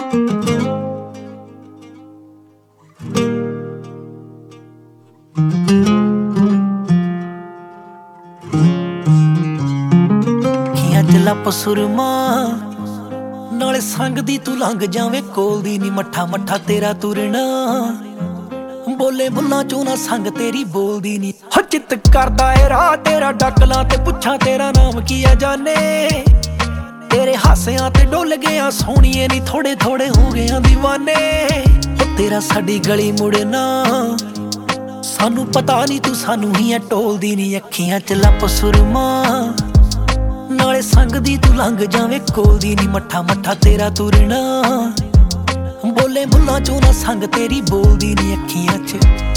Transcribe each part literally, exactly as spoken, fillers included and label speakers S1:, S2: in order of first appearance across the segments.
S1: ਲੱਪ ਸੁਰਮਾ ਨਾਲੇ ਸੰਗ ਦੀ ਤੂੰ ਲੰਘ ਜਾਵੇਂ ਕੋਲ ਦੀ ਨੀ ਮੱਠਾ ਮੱਠਾ ਤੇਰਾ ਤੁਰਨਾ ਬੋਲੇ ਬੁੱਲਾਂ ਚੋਂ ਨਾ ਸੰਗ ਤੇਰੀ ਬੋਲਦੀ ਨੀ ਹੋ ਚਿੱਤ ਕਰਦਾ ਏ ਰਾਹ ਤੇਰਾ ਡੱਕਲਾਂ ਤੇ ਪੁੱਛਾਂ ਤੇਰਾ ਨਾਮ ਕੀ ਆ ਜਾਨੇ ਤੇਰੇ ਹਾਸਿਆਂ ਤੇ ਡੁੱਲ ਗਿਆ ਸੋਹਣੀਏ ਨੀ ਥੋੜੇ ਥੋੜੇ ਹੋ ਗਿਆ ਦੀਵਾਨੇ ਹੋ ਤੇਰਾ ਸਾਡੀ ਗਲੀ ਮੁੜਨਾ ਸਾਨੂੰ ਪਤਾ ਨੀ ਤੂੰ ਸਾਨੂੰ ਹੀ ਐ ਟੋਲਦੀ ਨੀ ਅੱਖੀਆਂ ਚ ਲੱਪ ਸੁਰਮਾ ਨਾਲੇ ਸੰਗ ਦੀ ਤੂੰ ਲੰਘ ਜਾਵੇਂ ਕੋਲ ਦੀ ਨੀ ਮੱਠਾ ਮੱਠਾ ਤੇਰਾ ਤੁਰਨਾ ਬੋਲੇ ਬੁੱਲਾਂ ਚੋਂ ਨਾ ਸੰਗ ਤੇਰੀ ਬੋਲਦੀ ਨੀ ਅੱਖੀਆਂ ਚ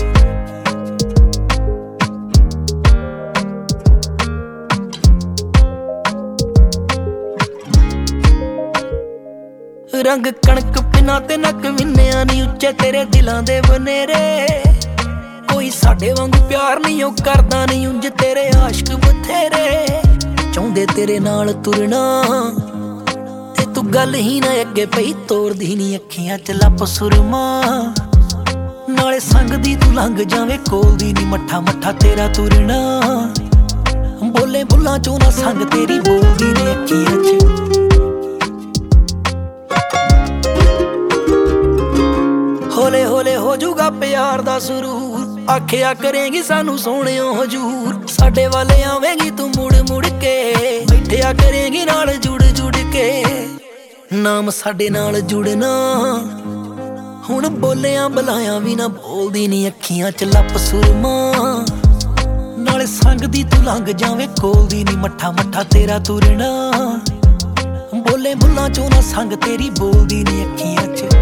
S1: ਰੰਗ ਕਣਕ ਪਿਨਾ ਤੇ ਨੱਕ ਵਿੰਨਿਆ ਨੀ ਉੱਚੇ ਤੇਰੇ ਦਿਲਾਂ ਦੇ ਬਨੇਰੇ ਕੋਈ ਸਾਡੇ ਵਾਂਗੂ ਪਿਆਰ ਨਹੀਂ ਉਹ ਕਰਦਾ ਨਹੀਂ ਉਂਝ ਤੇਰੇ ਆਸ਼ਕ ਬਥੇਰੇ ਚਾਹੁੰਦੇ ਤੇਰੇ ਨਾਲ ਤੁਰਨਾ ਤੇ ਤੂੰ ਗੱਲ ਹੀ ਨਾ ਅੱਗੇ ਪਈ ਤੋਰਦੀ ਨੀ ਅੱਖੀਆਂ ਚ ਲੱਪ ਸੁਰਮਾ ਨਾਲੇ ਸੰਗ ਦੀ ਤੂੰ ਲੰਘ ਜਾਵੇਂ ਕੋਲ ਦੀ ਨੀ ਮੱਠਾ ਮੱਠਾ ਤੇਰਾ ਤੁਰਨਾ ਬੋਲੇ ਬੁੱਲਾਂ ਚੋਂ ਨਾ ਸੰਗ ਤੇਰੀ ਬੋਲਦੀ ਨੀ ਅੱਖੀਆਂ ਚ ਹੌਲੇ ਹੌਲੇ ਹੋ ਜੂਗਾ ਪਿਆਰ ਦਾ ਸਰੂਰ ਆਖਿਆ ਕਰੇਂਗੀ ਸਾਨੂੰ ਸੋਹਣਿਓ ਹਜੂਰ ਸਾਡੇ ਵੱਲ ਆਵੇਂਗੀ ਤੂੰ ਮੁੜ ਮੁੜ ਕੇ ਬੈਠਿਆ ਕਰੇਂਗੀ ਨਾਲ ਜੁੜ ਜੁੜ ਕੇ ਨਾਮ ਸਾਡੇ ਨਾਲ ਜੁੜਨਾ ਹੁਣ ਬੋਲਿਆਂ ਬੁਲਾਇਆ ਵੀ ਨਾ ਬੋਲਦੀ ਨੀ ਅੱਖੀਆਂ ਚ ਲੱਪ ਸੁਰਮਾ ਨਾਲੇ ਸੰਗ ਦੀ ਤੂੰ ਲੰਘ ਜਾਵੇਂ ਕੋਲ ਦੀ ਨੀ ਮੱਠਾ ਮੱਠਾ ਤੇਰਾ ਤੁਰਨਾ ਬੋਲੇ ਬੁੱਲਾਂ ਚੋਂ ਨਾ ਸੰਗ ਤੇਰੀ ਬੋਲਦੀ ਨੀ ਅੱਖੀਆਂ ਚ